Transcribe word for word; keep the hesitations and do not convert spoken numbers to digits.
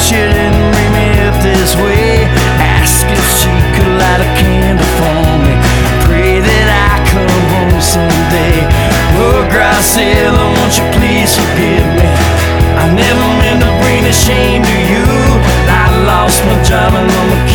she didn't bring me up this way. Ask if she could light a candle for me. Pray that I come home someday. Oh, Graciela, won't you please forgive me? I never meant to bring the shame to you. I lost my job and I'm a